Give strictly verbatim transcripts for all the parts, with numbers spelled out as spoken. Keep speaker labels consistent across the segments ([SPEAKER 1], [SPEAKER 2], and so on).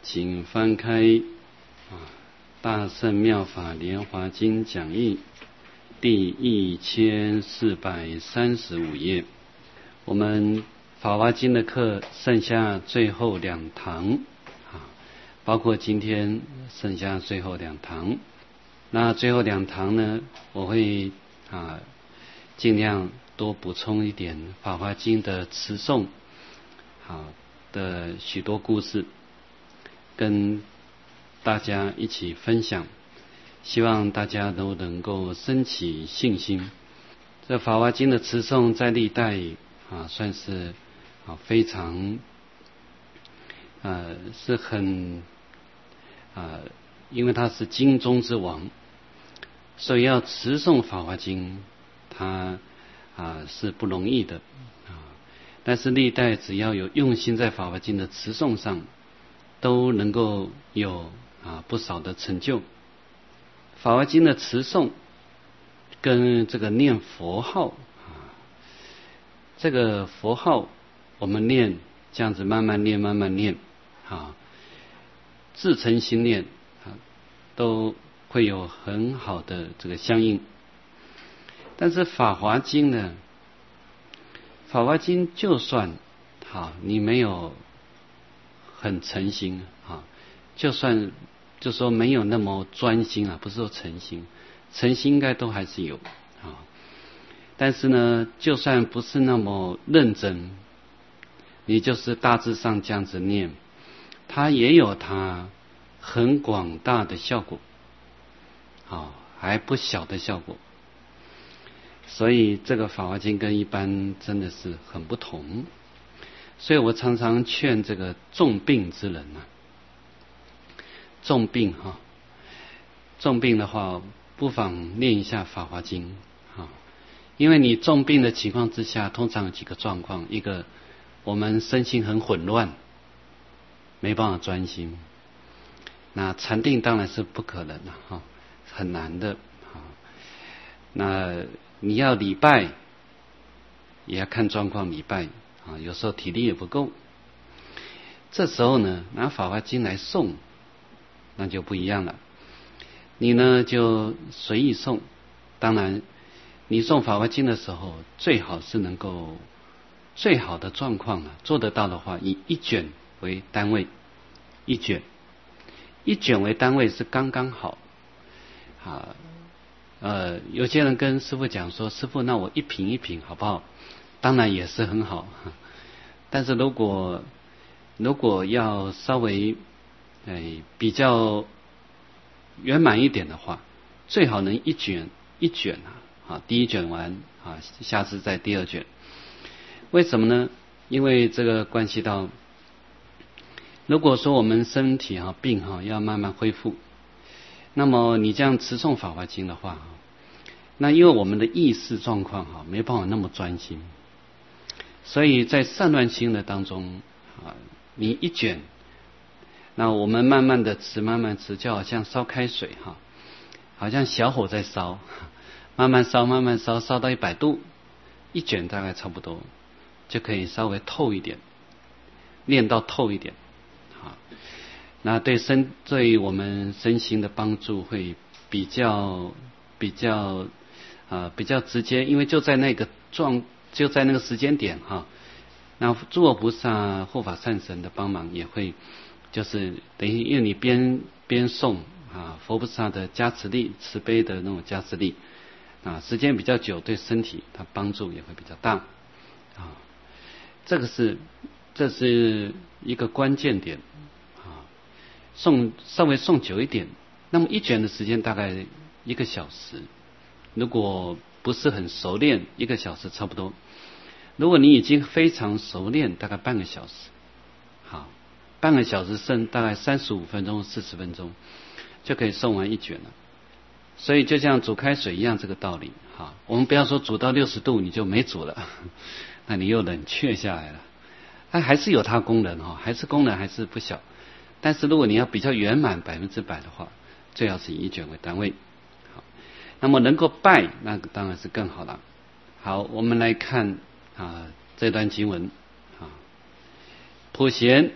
[SPEAKER 1] 请翻开啊《大圣妙法莲华经讲义》第一千四百三十五页。我们法华经的课剩下最后两堂啊，包括今天剩下最后两堂。那最后两堂呢，我会啊尽量多补充一点法华经的词颂好的许多故事，跟大家一起分享，希望大家都能够升起信心。这法华经的词颂在历代啊算是啊非常呃是很啊，因为它是经中之王，所以要词颂法华经，它啊是不容易的啊。但是历代只要有用心在法华经的词颂上，都能够有啊不少的成就。法华经的词颂跟这个念佛号啊，这个佛号我们念这样子慢慢念慢慢念啊，自诚心念啊，都会有很好的这个相应。但是法华经呢，法华经就算好你没有很诚心啊，就算就说没有那么专心啊，不是说诚心，诚心应该都还是有啊。但是呢，就算不是那么认真，你就是大致上这样子念，它也有它很广大的效果，啊，还不小的效果。所以这个法华经跟一般真的是很不同。所以我常常劝这个重病之人啊，重病哈、啊，重病的话，不妨念一下法华经啊，因为你重病的情况之下，通常有几个状况：一个，我们身心很混乱，没办法专心。那禅定当然是不可能的哈、啊，很难的啊。那你要礼拜，也要看状况礼拜。啊，有时候体力也不够，这时候呢，拿法华经来诵，那就不一样了。你呢就随意诵，当然，你诵法华经的时候，最好是能够最好的状况啊，做得到的话，以一卷为单位，一卷，一卷为单位是刚刚好。啊，呃，有些人跟师父讲说，师父，那我一品一品好不好？当然也是很好，但是如果如果要稍微哎比较圆满一点的话，最好能一卷一卷啊，啊第一卷完啊，下次再第二卷。为什么呢？因为这个关系到，如果说我们身体哈、啊、病哈、啊、要慢慢恢复，那么你这样持诵法华经的话，那因为我们的意识状况哈、啊、没办法那么专心。所以在散乱心的当中啊，你一卷，那我们慢慢的吃，慢慢吃，就好像烧开水哈，好像小火在烧，慢慢烧，慢慢烧，烧到一百度，一卷大概差不多就可以稍微透一点，练到透一点，啊，那对身对我们身心的帮助会比较比较啊比较直接，因为就在那个状。就在那个时间点哈，那诸佛菩萨护法善神的帮忙也会，就是等于因为你边边诵啊，佛菩萨的加持力、慈悲的那种加持力啊，时间比较久，对身体它帮助也会比较大啊。这个是这是一个关键点啊。诵稍微诵久一点，那么一卷的时间大概一个小时，如果不是很熟练，一个小时差不多。如果你已经非常熟练，大概半个小时。好，半个小时剩大概三十五分钟、四十分钟就可以诵完一卷了。所以就像煮开水一样，这个道理。好，我们不要说煮到六十度你就没煮了，那你又冷却下来了。它还是有它功能哈，还是功能还是不小。但是如果你要比较圆满百分之百的话，最好是以一卷为单位。那么能够拜，那个当然是更好了。好，我们来看啊这段经文啊，普贤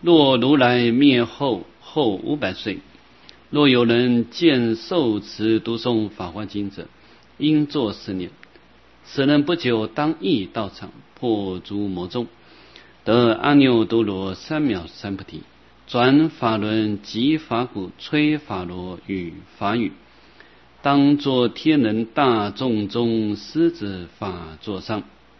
[SPEAKER 1] 若如来灭后后五百岁，若有人见受持读诵法华经者，应作是念：此人不久当诣道场，破诸魔众，得阿耨多罗三藐三菩提，转法轮及法鼓，吹法螺与法语，当作天人大众中狮子法座上。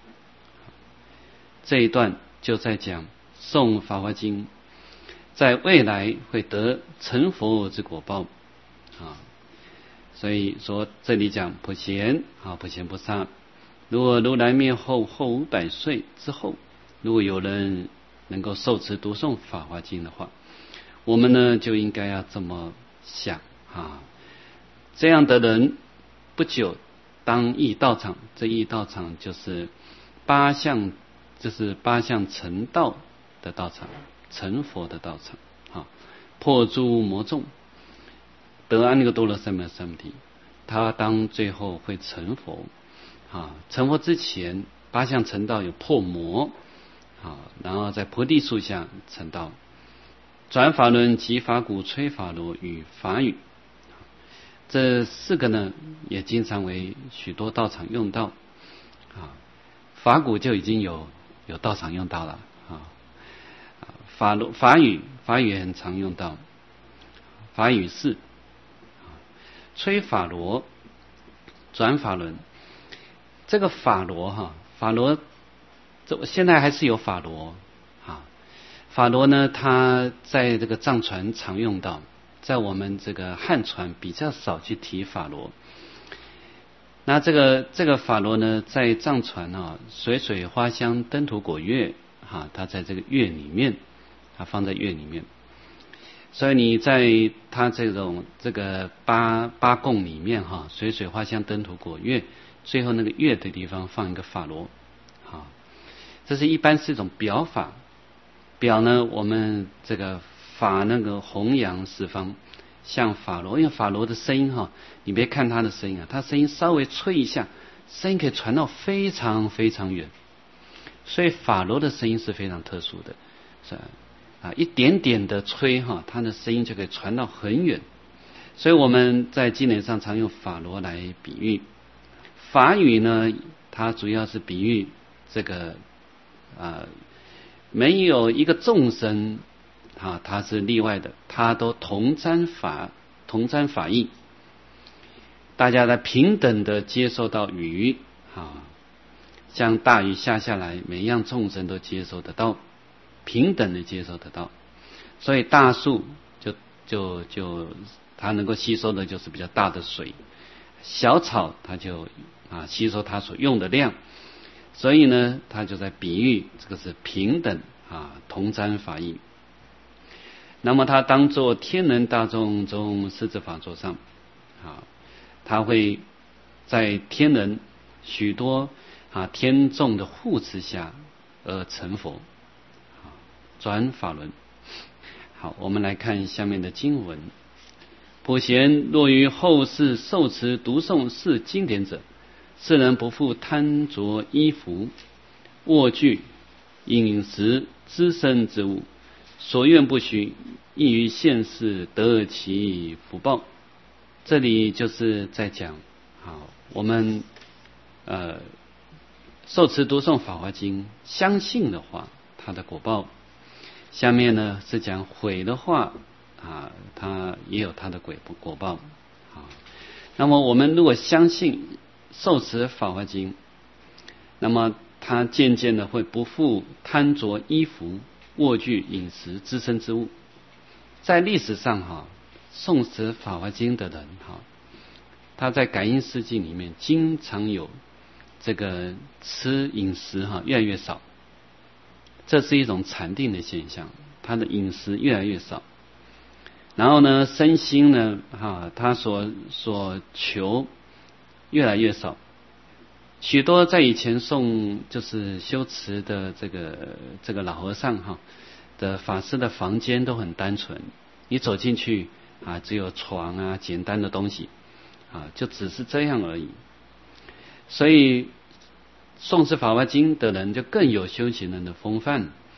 [SPEAKER 1] 这一段就在讲诵法华经在未来会得成佛之果报啊。所以说这里讲普贤啊，普贤菩萨，如果如来灭后后五百岁之后，如果有人能够受持读诵法华经的话，我们呢就应该要这么想啊，这样的人不久当诣道场，这诣道场就是八相，就是八相成道的道场，成佛的道场啊，破诸魔众，得阿耨多罗三藐三菩提，他当最后会成佛啊。成佛之前，八相成道有破魔啊，然后在菩提树下成道，转法轮及法鼓，吹法螺与法语，这四个呢也经常为许多道场用到啊。法鼓就已经有有道场用到了啊。法螺法语法语也很常用到，法语是吹法螺，转法轮。这个法螺哈，法螺这现在还是有法螺啊。法螺呢，它在这个藏传常用到，在我们这个汉传比较少去提法螺。那这个这个法螺呢，在藏传啊，水水花香灯土果月哈，它在这个月里面，它放在月里面。所以你在它这种这个八八供里面哈，水水花香灯土果月，最后那个月的地方放一个法螺，啊，这是一般是一种表法。表呢，我们这个法那个弘扬十方，像法螺，因为法螺的声音哈，你别看它的声音啊，它声音稍微吹一下，声音可以传到非常非常远，所以法螺的声音是非常特殊的，是啊，一点点的吹哈，它的声音就可以传到很远，所以我们在经典上常用法螺来比喻。法语呢，它主要是比喻这个啊，没有一个众生啊，它是例外的，它都同沾法同沾法义，大家来平等的接受到雨啊，像大雨下下来，每一样众生都接受得到，平等的接受得到，所以大树就就就它能够吸收的就是比较大的水，小草它就啊吸收它所用的量，所以呢，它就在比喻这个是平等啊，同沾法义。那么它当作天人大众中狮子法座上啊，它会在天人许多啊天众的护持下而成佛，转法轮。好，我们来看下面的经文：普贤，若于后世受持读诵是经典者，世人不复贪着衣服、卧具、饮食、资身之物，所愿不许，亦于现世得其福报。这里就是在讲，好，我们呃受持读诵法华经，相信的话，它的果报。下面呢是讲毁的话啊，它也有它的果果报啊。那么我们如果相信受持法华经，那么他渐渐的会不复贪着衣服、卧具、饮食、资身之物。在历史上哈，诵持法华经的人哈，他在感应世纪里面经常有这个吃饮食哈越来越少，这是一种禅定的现象，他的饮食越来越少，然后呢身心呢哈，他所所求越来越少。许多在以前诵就是修持的这个这个老和尚哈的法师的房间都很单纯，你走进去啊，只有床啊，简单的东西啊，就只是这样而已。所以诵持法华经的人就更有修行人的风范，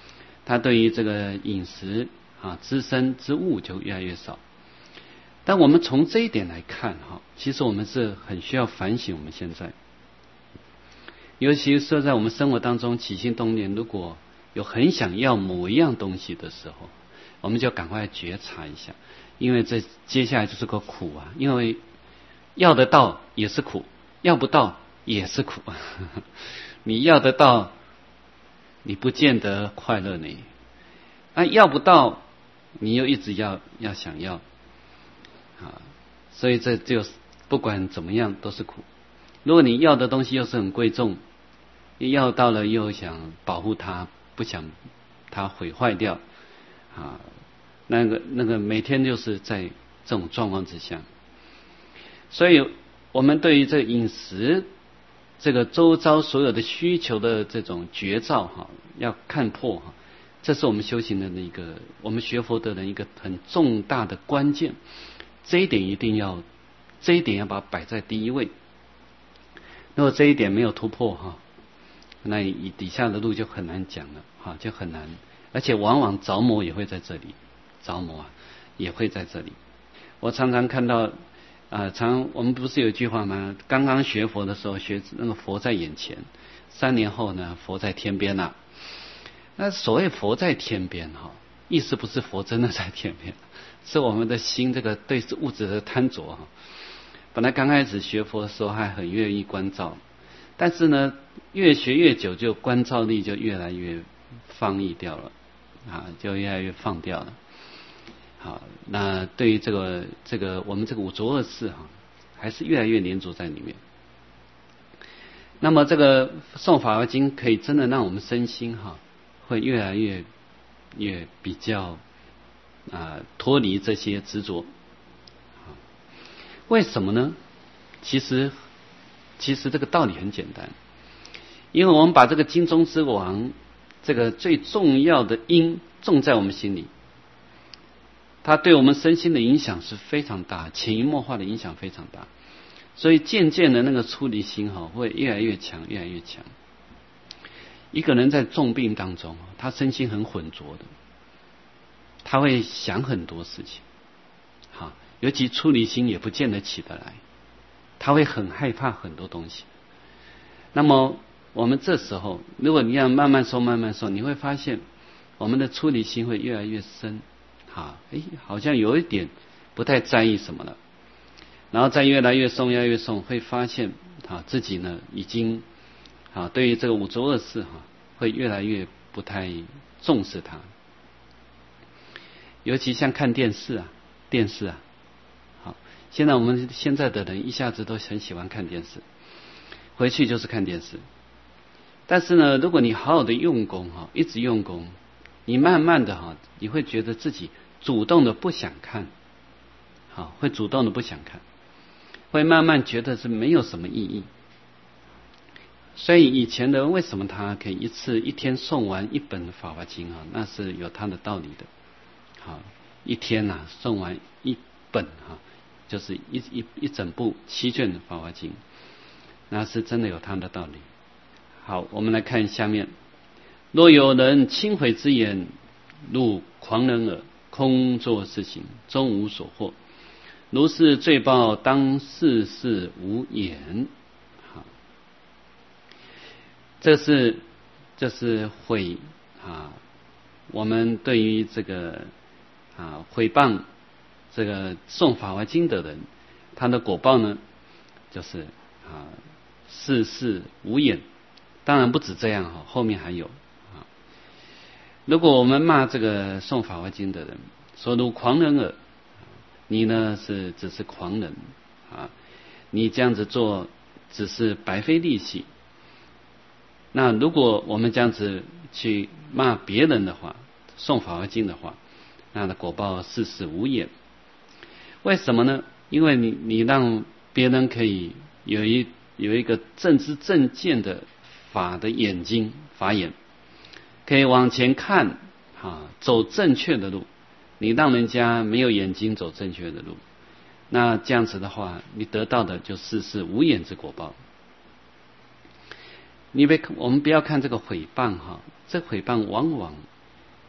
[SPEAKER 1] 他对于这个饮食啊之身之物就越来越少。但我们从这一点来看哈，其实我们是很需要反省我们现在，尤其是在我们生活当中起心动念，如果有很想要某一样东西的时候，我们就赶快觉察一下，因为这接下来就是个苦啊，因为要得到也是苦，要不到也是苦。你要得到，你不见得快乐呢；啊，要不到，你又一直要要想要。啊，所以这就不管怎么样都是苦。如果你要的东西又是很贵重，要到了又想保护它，不想它毁坏掉，啊，那个那个每天就是在这种状况之下。所以我们对于这饮食这个周遭所有的需求的这种觉照哈，要看破哈，这是我们修行人的一个，我们学佛的人一个很重大的关键。这一点一定要，这一点要把它摆在第一位。如果这一点没有突破哈，那你底下的路就很难讲了哈，就很难，而且往往着魔也会在这里，着魔啊也会在这里。我常常看到啊、呃，常我们不是有一句话吗？刚刚学佛的时候，学那个佛在眼前，三年后呢，佛在天边呐、啊。那所谓佛在天边哈，意思不是佛真的在天边。是我们的心这个对物质的贪着哈，本来刚开始学佛的时候还很愿意关照，但是呢，越学越久，就关照力就越来越放逸掉了，啊，就越来越放掉了。好，那对于这个这个我们这个五浊恶世哈，还是越来越黏着在里面。那么这个诵法华经可以真的让我们身心哈，会越来越越比较。啊，脱离这些执着，为什么呢？其实，其实这个道理很简单，因为我们把这个经中之王，这个最重要的因种在我们心里，它对我们身心的影响是非常大，潜移默化的影响非常大，所以渐渐的那个出离心哈会越来越强，越来越强。一个人在重病当中，他身心很浑浊的。他会想很多事情，好，尤其出离心也不见得起得来，他会很害怕很多东西。那么我们这时候，如果你要慢慢收慢慢收，你会发现我们的出离心会越来越深，好，哎，好像有一点不太在意什么了，然后再越来越松，越来越松，会发现啊自己呢已经啊对于这个五浊恶世哈会越来越不太重视它。尤其像看电视啊，电视啊，好，现在我们现在的人一下子都很喜欢看电视，回去就是看电视。但是呢，如果你好好的用功哈，一直用功，你慢慢的哈，你会觉得自己主动的不想看，好，会主动的不想看，会慢慢觉得是没有什么意义。所以以前的人为什么他可以一次一天诵完一本法华经啊？那是有他的道理的。好，一天呐、啊、诵完一本哈、啊，就是一一一整部七卷的法华经，那是真的有它的道理。好，我们来看下面：若有人轻毁之言，如狂人耳，空作是行，终无所获。如是罪报，当世事无言。好，这是这是毁啊，我们对于这个。啊，毁谤这个诵法华经的人，他的果报呢，就是啊，世事无言。当然不止这样哈，后面还有啊。如果我们骂这个诵法华经的人，说如狂人耳，你呢是只是狂人啊，你这样子做只是白费力气。那如果我们这样子去骂别人的话，诵法华经的话，那的果报世事无言。为什么呢？因为你你让别人可以有一有一个正知正见的法的眼睛法眼，可以往前看啊，走正确的路。你让人家没有眼睛走正确的路，那这样子的话，你得到的就世事无言之果报。你别我们不要看这个毁谤哈，这毁谤往往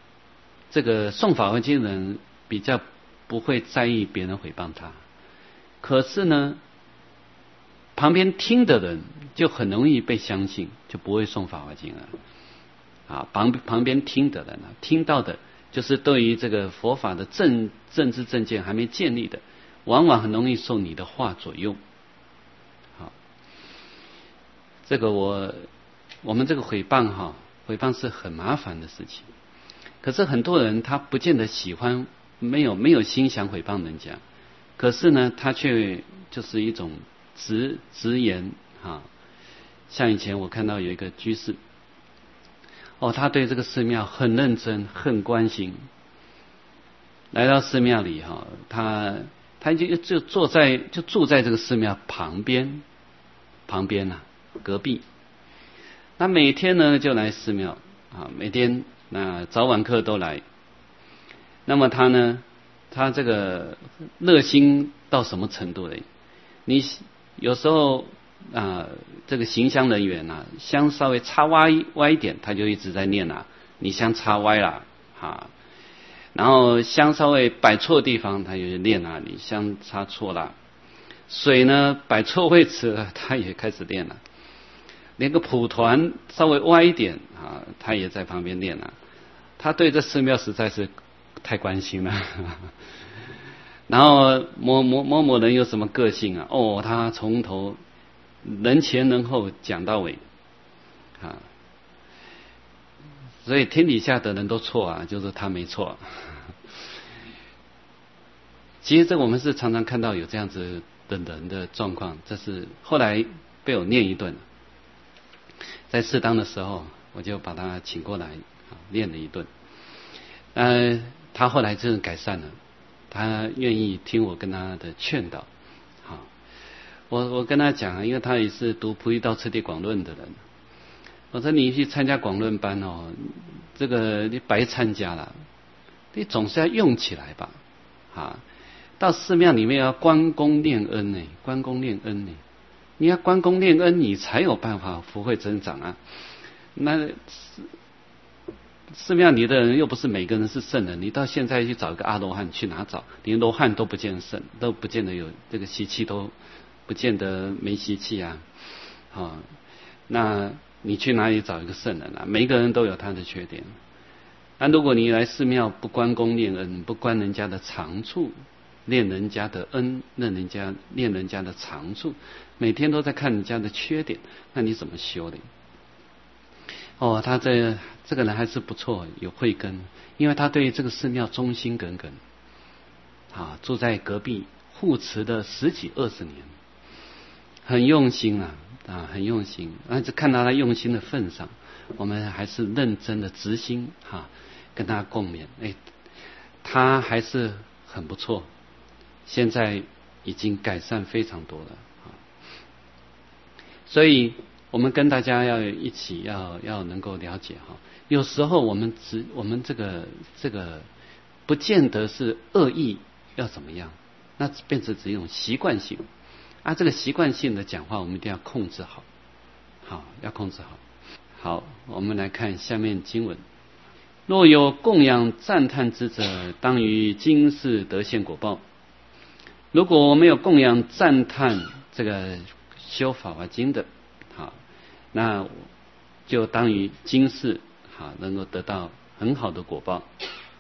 [SPEAKER 1] 这个诵法华经的人比较不会在意别人诽谤他，可是呢，旁边听的人就很容易被相信，就不会诵法华经了。啊，旁旁边听的人啊，听到的就是对于这个佛法的正正知正见还没建立的，往往很容易受你的话左右。好，这个我我们这个诽谤哈，诽谤是很麻烦的事情。可是很多人他不见得喜欢，没有没有心想诽谤人家，可是呢，他却就是一种直直言啊。像以前我看到有一个居士，哦，他对这个寺庙很认真，很关心。来到寺庙里哈，他他就就坐在就住在这个寺庙旁边，旁边啊，隔壁。那每天呢就来寺庙啊，每天那早晚课都来。那么他呢，他这个热心到什么程度呢？你有时候啊，这个行香人员啊，香稍微插歪歪一点，他就一直在念啊，你香插歪了啊。然后香稍微摆错地方，他就念啊，你香插错了。水呢摆错位置了，他也开始念了。连个蒲团稍微歪一点啊，他也在旁边念了。他对这寺庙实在是太关心了。然后某某某某人有什么个性啊？哦，他从头人前人后讲到尾啊。所以天底下的人都错啊，就是他没错。其实这我们是常常看到有这样子的人的状况，这是后来被我念一顿，在适当的时候我就把他请过来啊，念了一顿。呃，他后来真的改善了，他愿意听我跟他的劝导。好，我我跟他讲，因为他也是读《菩提道次第广论》的人。我说你去参加广论班哦，这个你白参加了，你总是要用起来吧，啊，到寺庙里面要关公念恩呢，关公念恩呢，你要关公念恩，你才有办法福慧增长啊。那寺庙里的人又不是每个人是圣人，你到现在去找一个阿罗汉去哪找？连罗汉都不见圣，都不见得有这个习气，都不见得没习气啊，啊，那你去哪里找一个圣人啊？每一个人都有他的缺点。那如果你来寺庙不关公念恩，不关人家的长处，念人家的恩，念人家念人家的长处，每天都在看人家的缺点，那你怎么修的？哦，他这这个人还是不错，有慧根，因为他对这个寺庙忠心耿耿，啊，住在隔壁护持的十几二十年，很用心啊。啊，很用心，那就看到他用心的份上，我们还是认真的执心哈、啊，跟他共勉。哎，他还是很不错，现在已经改善非常多了啊。所以我们跟大家要一起要要能够了解哈、啊，有时候我们只我们这个这个不见得是恶意要怎么样，那变成只一种习惯性。啊，这个习惯性的讲话，我们一定要控制好，好，要控制好。好，我们来看下面经文：若有供养赞叹之者，当于今世得现果报。如果没有供养赞叹这个修法华经的，好，那就当于今世好能够得到很好的果报。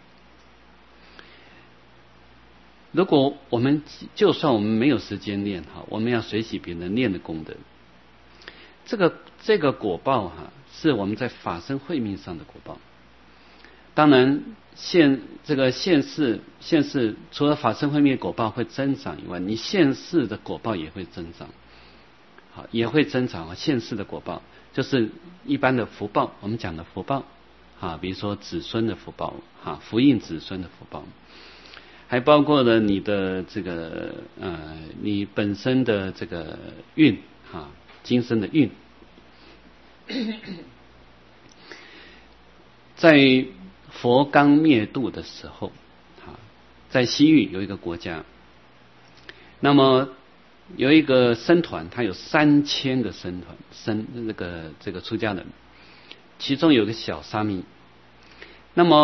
[SPEAKER 1] 如果我们就算我们没有时间念哈，我们要随喜别人念的功德，这个这个果报哈，是我们在法身慧命上的果报。当然现这个现世现世除了法身慧命的果报会增长以外，你现世的果报也会增长，好也会增长啊。现世的果报就是一般的福报，我们讲的福报啊，比如说子孙的福报啊，福荫子孙的福报。还包括了你的这个呃，你本身的这个运哈，今生的运。在佛刚灭度的时候，哈，在西域有一个国家，那么有一个僧团，他有三千个僧团僧这个这个出家人，其中有个小沙弥，那么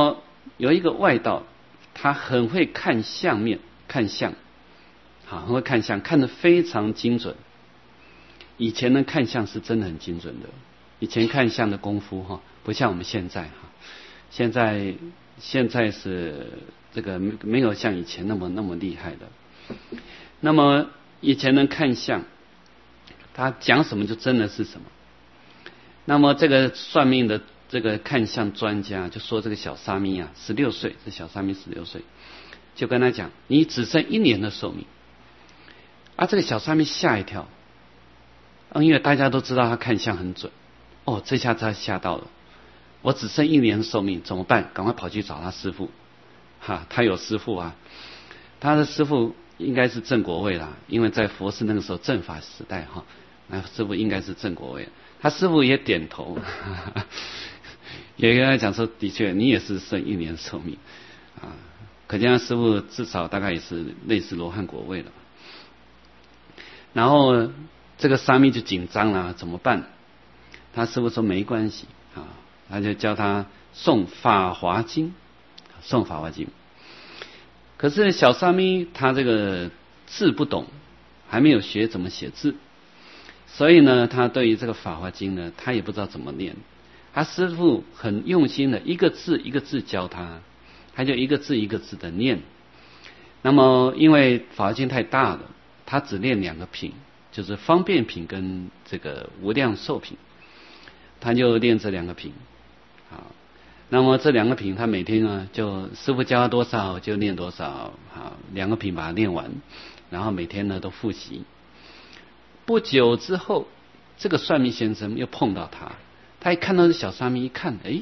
[SPEAKER 1] 有一个外道，他很会看相面，看相，好，很会看相，看得非常精准。以前呢，看相是真的很精准的。以前看相的功夫哈，不像我们现在哈。现在现在是这个没有像以前那么那么厉害的。那么以前呢看相，他讲什么就真的是什么。那么这个算命的这个看相专家就说，这个小沙弥啊，十六岁，这小沙弥十六岁，就跟他讲，你只剩一年的寿命。啊，这个小沙弥吓一跳，因为大家都知道他看相很准。哦，这下他吓到了，我只剩一年的寿命怎么办？赶快跑去找他师父。哈，他有师父啊，他的师父应该是郑国卫啦，因为在佛寺那个时候正法时代哈，那师父应该是郑国卫。他师父也点头，哈哈，也跟他讲说，的确你也是剩一年寿命啊，可见他师父至少大概也是类似罗汉果位了。然后这个沙弥就紧张了，怎么办？他师父说没关系啊，他就教他诵《法华经》，诵《法华经》。可是小沙弥他这个字不懂，还没有学怎么写字，所以呢，他对于这个《法华经》呢，他也不知道怎么念。他师父很用心的，一个字一个字教他，他就一个字一个字的念。那么因为《法华经》太大了，他只念两个品，就是方便品跟这个无量寿品。他就练这两个品，好，那么这两个品他每天呢，就师父教他多少就念多少，好，两个品把它练完，然后每天呢都复习。不久之后，这个算命先生又碰到他，他一看到这小沙弥，一看，哎，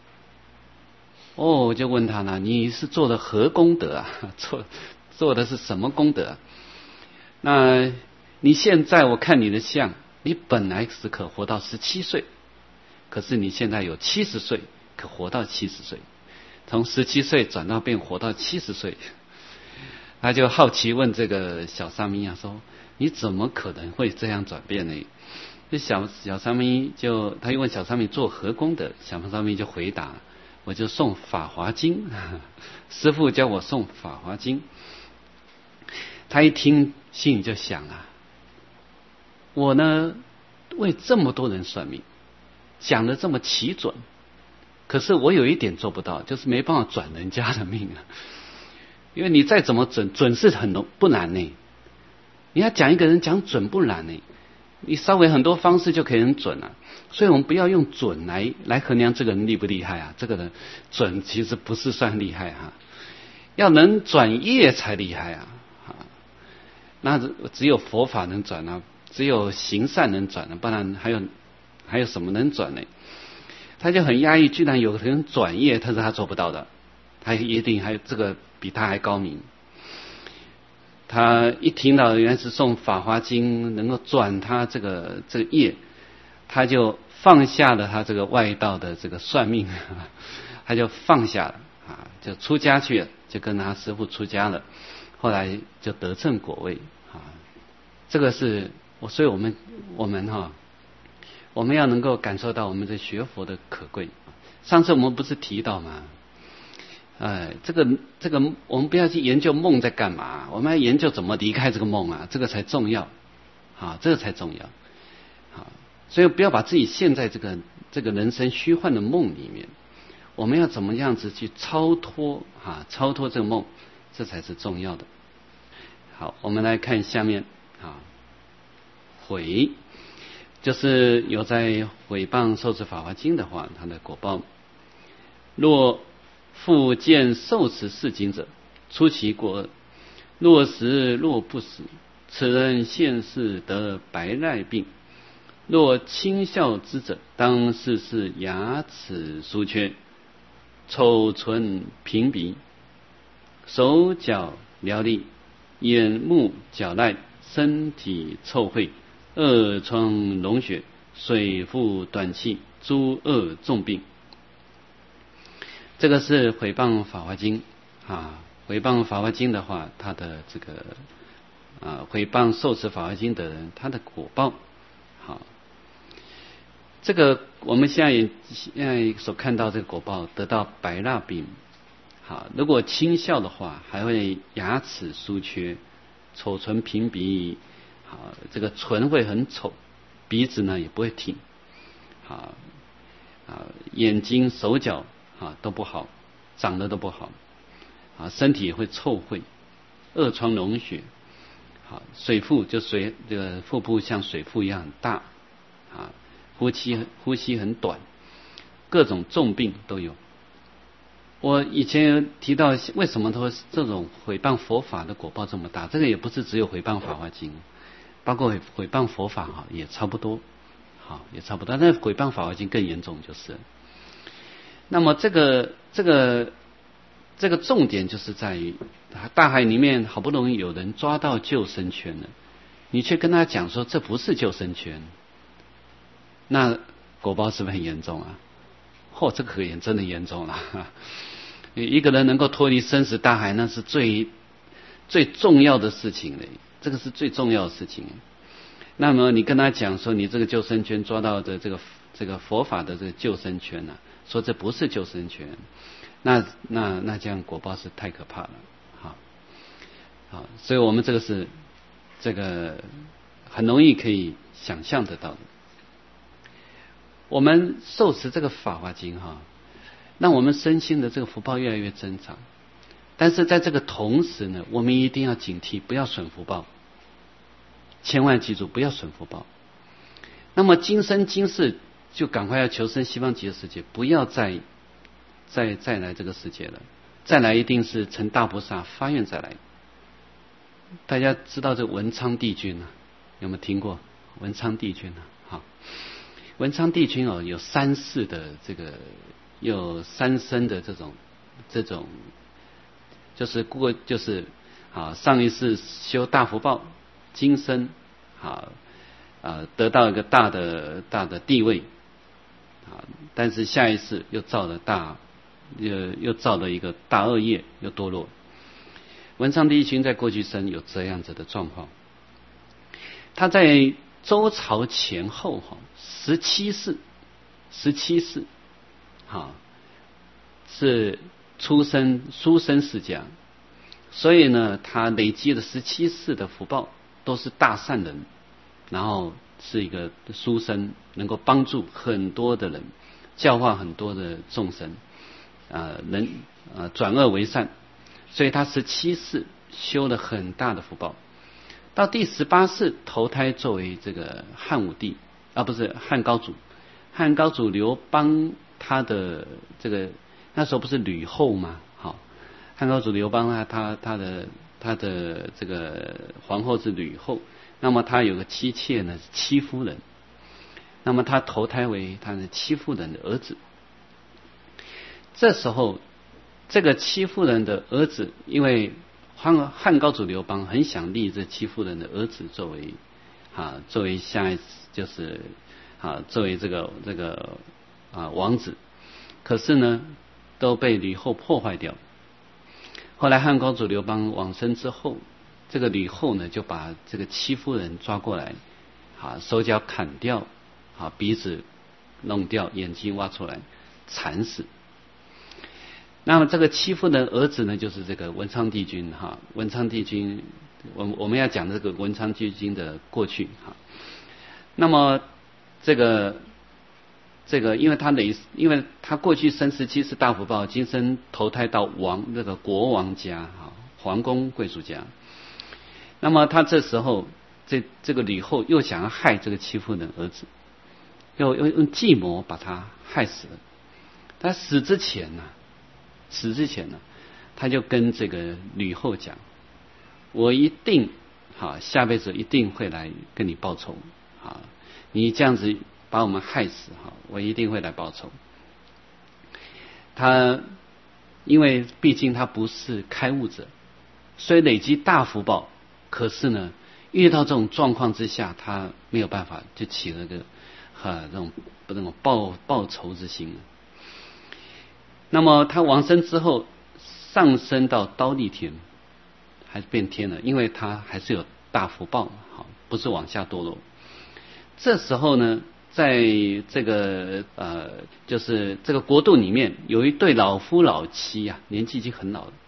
[SPEAKER 1] 哦，就问他呢，你是做的何功德啊？做做的是什么功德啊？那你现在我看你的相，你本来是可活到十七岁。可是你现在有七十岁，可活到七十岁，从十七岁转到变活到七十岁，他就好奇问这个小沙弥啊，说你怎么可能会这样转变呢？这小小沙弥就他又问小沙弥做何功德，小沙弥就回答，我就诵《法华经》，师父教我诵《法华经》。他一听心里就想啊，我呢为这么多人算命，讲得这么奇准，可是我有一点做不到，就是没办法转人家的命啊。因为你再怎么准，准是很不难呢。你要讲一个人讲准不难呢，你稍微很多方式就可以很准了、啊。所以我们不要用准来来衡量这个人厉不厉害啊。这个人准其实不是算厉害啊，要能转业才厉害啊。那只有佛法能转啊，只有行善能转啊，不然还有。还有什么能转呢？他就很压抑，居然有人转业，他是他做不到的，他一定还这个比他还高明。他一听到原来是诵《法华经》能够转他这个这个业，他就放下了他这个外道的这个算命，他就放下了啊，就出家去了，就跟他师父出家了，后来就得正果位啊。这个是我，所以我们我们哈。我们要能够感受到我们在学佛的可贵。上次我们不是提到吗？哎，这个这个，我们不要去研究梦在干嘛，我们要研究怎么离开这个梦啊，这个才重要啊，这个才重要啊。所以不要把自己陷在这个这个人生虚幻的梦里面，我们要怎么样子去超脱啊？超脱这个梦，这才是重要的。好，我们来看下面啊，悔。就是有在毁谤受持法华经的话，他的果报。若复见受持是经者，出其过恶；若死若不死，此人现世得白癩病。若轻笑之者，当世是牙齿疏缺，丑唇平鼻，手脚寥力，眼目皎赖，身体臭秽，恶疮脓血，水腹短气，诸恶重病。这个是毁谤法华经啊，毁谤法华经的话，他的这个啊毁谤受持法华经的人，他的果报好。这个我们现在现在所看到这个果报，得到白癩病好，如果轻笑的话，还会牙齿疏缺，丑唇平鼻，好，这个唇会很丑，鼻子呢也不会挺，好，啊，眼睛、手脚啊都不好，长得都不好，啊，身体也会臭秽，恶疮脓血，好，水腹就水这个腹部像水腹一样很大，啊，呼吸呼吸很短，各种重病都有。我以前提到为什么说这种毁谤佛法的果报这么大，这个也不是只有毁谤法华经，包括毁谤佛法哈也差不多，好也差不多，但是毁谤法华经更严重就是。那么这个这个这个重点就是在于大海里面好不容易有人抓到救生圈了，你却跟他讲说这不是救生圈，那果报是不是很严重啊？嚯、哦，这个可严真的严重了。一个人能够脱离生死大海，那是最最重要的事情嘞，这个是最重要的事情。那么你跟他讲说，你这个救生圈抓到的这个这个佛法的这个救生圈啊，说这不是救生圈，那那那这样果报是太可怕了。好，好，所以我们这个是这个很容易可以想象得到的。我们受持这个法华经哈，让我们身心的这个福报越来越增长。但是在这个同时呢，我们一定要警惕，不要损福报。千万记住，不要损福报。那么今生今世就赶快要求生西方极乐世界，不要再再再来这个世界了。再来一定是成大菩萨发愿再来。大家知道这文昌帝君啊，有没有听过文昌帝君啊？好。文昌帝君哦，有三世的这个，有三生的这种这种，就是过就是啊，上一世修大福报，今生啊啊得到一个大的大的地位啊，但是下一世又造了大又又造了一个大恶业，又堕落。文昌帝君在过去生有这样子的状况，他在周朝前后哈，十七世，十七世，哈，是出生书生世家，所以呢，他累积了十七世的福报，都是大善人，然后是一个书生，能够帮助很多的人，教化很多的众生，啊、呃，能啊转恶为善，所以他十七世修了很大的福报。到第十八世投胎作为这个汉武帝啊，不是汉高祖，汉高祖刘邦他的这个那时候不是吕后吗？好，汉高祖刘邦啊，他他的他的这个皇后是吕后，那么他有个妻妾呢是戚夫人，那么他投胎为他的戚夫人的儿子。这时候这个戚夫人的儿子，因为汉汉高祖刘邦很想立这戚夫人的儿子作为啊作为下一就是啊作为这个这个啊王子，可是呢都被吕后破坏掉。后来汉高祖刘邦往生之后，这个吕后呢就把这个戚夫人抓过来，啊手脚砍掉，啊鼻子弄掉，眼睛挖出来，惨死。那么这个戚夫人儿子呢，就是这个文昌帝君哈。文昌帝君，我我们要讲这个文昌帝君的过去哈。那么这个这个，因为他累，因为他过去生十七世大福报，今生投胎到王那个国王家哈，皇宫贵族家。那么他这时候，这这个吕后又想要害这个戚夫人儿子，又又用计谋把他害死了。他死之前呢、啊。死之前呢，他就跟这个吕后讲：“我一定好，下辈子一定会来跟你报仇啊！你这样子把我们害死哈，我一定会来报仇。”他因为毕竟他不是开悟者，虽累积大福报，可是呢，遇到这种状况之下，他没有办法，就起了个哈这种不那种报报仇之心。那么他往生之后，上升到忉利天，还是变天了，因为他还是有大福报，好，不是往下堕落。这时候呢， 在这个呃，就是这个国度里面有一对老夫老妻啊，年纪已经很老了。